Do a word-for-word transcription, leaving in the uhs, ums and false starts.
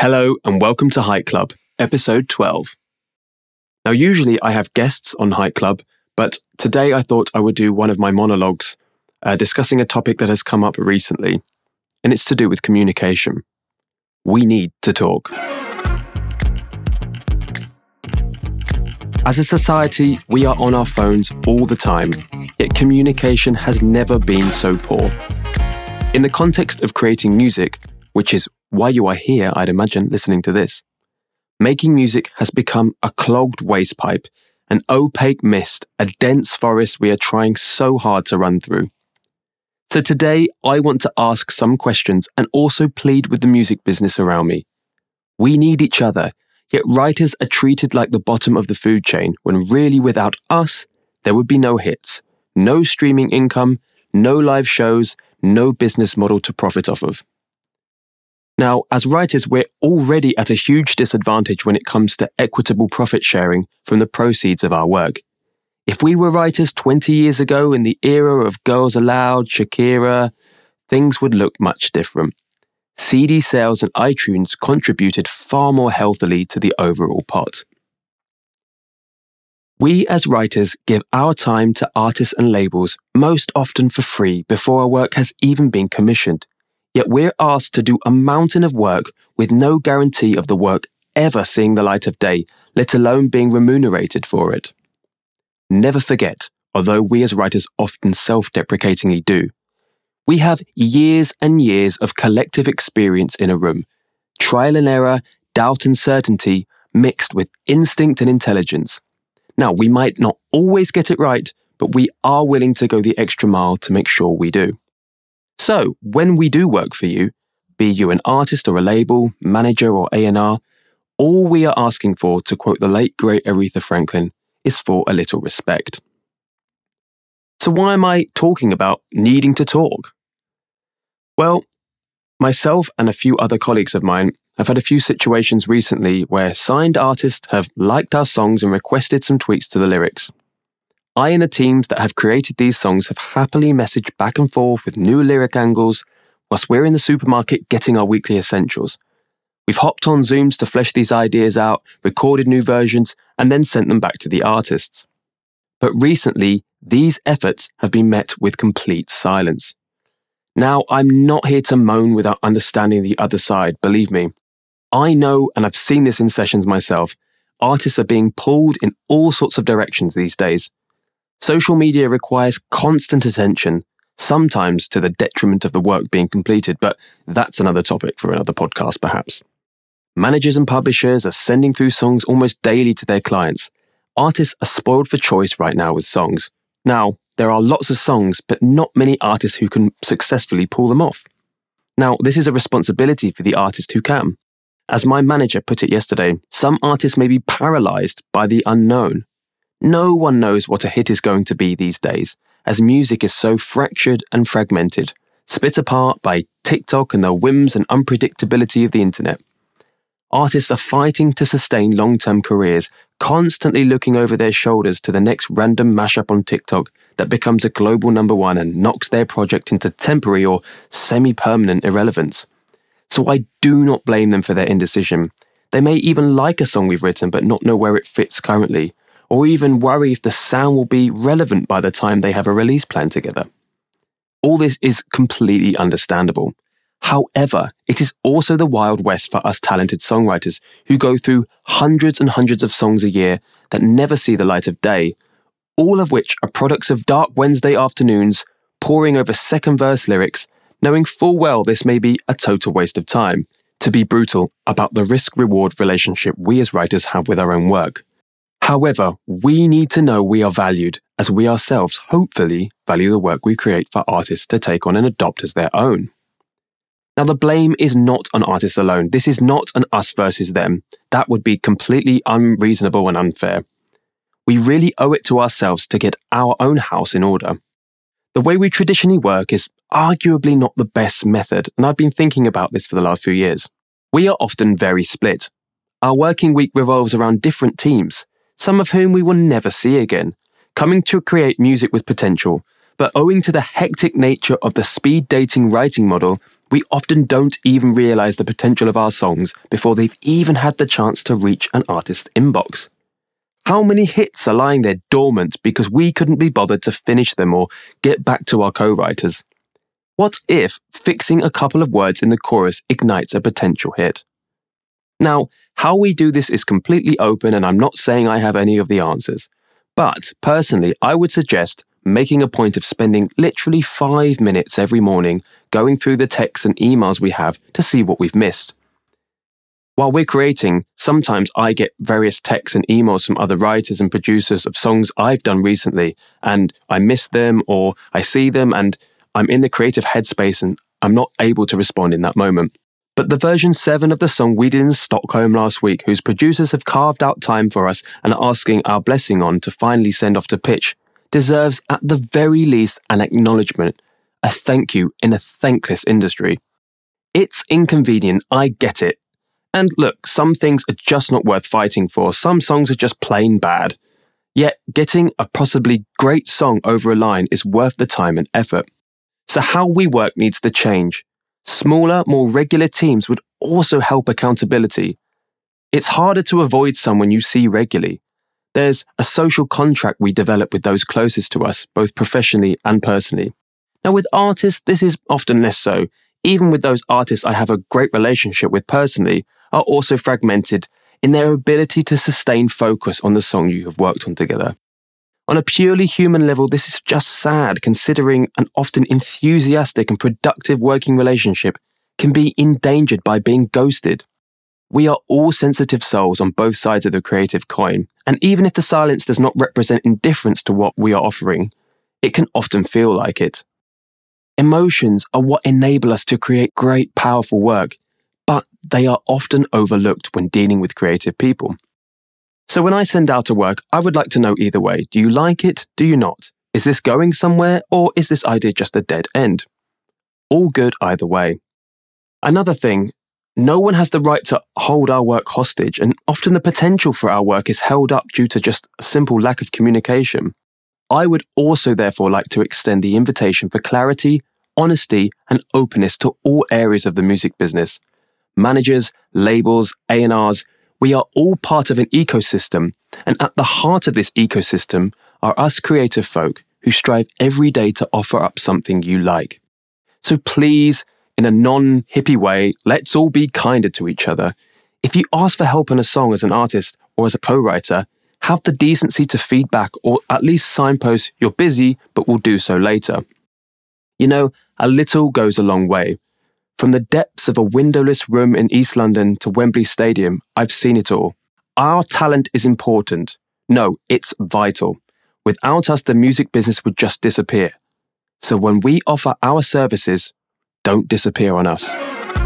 Hello and welcome to Height Club, episode twelve. Now usually I have guests on Height Club, but today I thought I would do one of my monologues uh, discussing a topic that has come up recently, and it's to do with communication. We need to talk. As a society, we are on our phones all the time, yet communication has never been so poor. In the context of creating music, which is why you are here, I'd imagine, listening to this, making music has become a clogged waste pipe, an opaque mist, a dense forest we are trying so hard to run through. So today, I want to ask some questions and also plead with the music business around me. We need each other, yet writers are treated like the bottom of the food chain, when really without us, there would be no hits, no streaming income, no live shows, no business model to profit off of. Now, as writers, we're already at a huge disadvantage when it comes to equitable profit sharing from the proceeds of our work. If we were writers twenty years ago in the era of Girls Aloud, Shakira, things would look much different. C D sales and iTunes contributed far more healthily to the overall pot. We as writers give our time to artists and labels most often for free before our work has even been commissioned. Yet we're asked to do a mountain of work with no guarantee of the work ever seeing the light of day, let alone being remunerated for it. Never forget, although we as writers often self-deprecatingly do, we have years and years of collective experience in a room, trial and error, doubt and certainty mixed with instinct and intelligence. Now, we might not always get it right, but we are willing to go the extra mile to make sure we do. So, when we do work for you, be you an artist or a label, manager or A and R, all we are asking for, to quote the late great Aretha Franklin, is for a little respect. So why am I talking about needing to talk? Well, myself and a few other colleagues of mine have had a few situations recently where signed artists have liked our songs and requested some tweaks to the lyrics. I and the teams that have created these songs have happily messaged back and forth with new lyric angles whilst we're in the supermarket getting our weekly essentials. We've hopped on Zooms to flesh these ideas out, recorded new versions, and then sent them back to the artists. But recently, these efforts have been met with complete silence. Now, I'm not here to moan without understanding the other side, believe me. I know, and I've seen this in sessions myself, artists are being pulled in all sorts of directions these days. Social media requires constant attention, sometimes to the detriment of the work being completed, but that's another topic for another podcast perhaps. Managers and publishers are sending through songs almost daily to their clients. Artists are spoiled for choice right now with songs. Now, there are lots of songs, but not many artists who can successfully pull them off. Now, this is a responsibility for the artist who can. As my manager put it yesterday, some artists may be paralyzed by the unknown. No one knows what a hit is going to be these days, as music is so fractured and fragmented, split apart by TikTok and the whims and unpredictability of the internet. Artists are fighting to sustain long-term careers, constantly looking over their shoulders to the next random mashup on TikTok that becomes a global number one and knocks their project into temporary or semi-permanent irrelevance. So I do not blame them for their indecision. They may even like a song we've written but not know where it fits currently, or even worry if the sound will be relevant by the time they have a release plan together. All this is completely understandable. However, it is also the Wild West for us talented songwriters who go through hundreds and hundreds of songs a year that never see the light of day, all of which are products of dark Wednesday afternoons, poring over second verse lyrics, knowing full well this may be a total waste of time, to be brutal about the risk-reward relationship we as writers have with our own work. However, we need to know we are valued, as we ourselves hopefully value the work we create for artists to take on and adopt as their own. Now, the blame is not on artists alone. This is not an us versus them. That would be completely unreasonable and unfair. We really owe it to ourselves to get our own house in order. The way we traditionally work is arguably not the best method, and I've been thinking about this for the last few years. We are often very split. Our working week revolves around different teams, some of whom we will never see again, coming to create music with potential, but owing to the hectic nature of the speed dating writing model, We often don't even realise the potential of our songs before they've even had the chance to reach an artist's inbox. How many hits are lying there dormant because we couldn't be bothered to finish them or get back to our co-writers? What if fixing a couple of words in the chorus ignites a potential hit? Now, how we do this is completely open, and I'm not saying I have any of the answers. But personally, I would suggest making a point of spending literally five minutes every morning going through the texts and emails we have to see what we've missed. While we're creating, sometimes I get various texts and emails from other writers and producers of songs I've done recently, and I miss them or I see them and I'm in the creative headspace and I'm not able to respond in that moment. But the version seven of the song we did in Stockholm last week, whose producers have carved out time for us and are asking our blessing on to finally send off to pitch, deserves at the very least an acknowledgement, a thank you in a thankless industry. It's inconvenient, I get it. And look, some things are just not worth fighting for, some songs are just plain bad. Yet getting a possibly great song over a line is worth the time and effort. So how we work needs to change. Smaller, more regular teams would also help accountability. It's harder to avoid someone you see regularly. There's a social contract we develop with those closest to us, both professionally and personally. Now with artists, this is often less so. Even with those artists I have a great relationship with personally, are also fragmented in their ability to sustain focus on the song you have worked on together. On a purely human level, this is just sad, considering an often enthusiastic and productive working relationship can be endangered by being ghosted. We are all sensitive souls on both sides of the creative coin, and even if the silence does not represent indifference to what we are offering, it can often feel like it. Emotions are what enable us to create great, powerful work, but they are often overlooked when dealing with creative people. So when I send out a work, I would like to know either way. Do you like it? Do you not? Is this going somewhere, or is this idea just a dead end? All good either way. Another thing, no one has the right to hold our work hostage, and often the potential for our work is held up due to just a simple lack of communication. I would also therefore like to extend the invitation for clarity, honesty, and openness to all areas of the music business. Managers, labels, A and Rs, we are all part of an ecosystem, and at the heart of this ecosystem are us creative folk who strive every day to offer up something you like. So please, in a non-hippie way, let's all be kinder to each other. If you ask for help on a song as an artist or as a co-writer, have the decency to feedback or at least signpost you're busy but will do so later. You know, a little goes a long way. From the depths of a windowless room in East London to Wembley Stadium, I've seen it all. Our talent is important. No, it's vital. Without us, the music business would just disappear. So when we offer our services, don't disappear on us.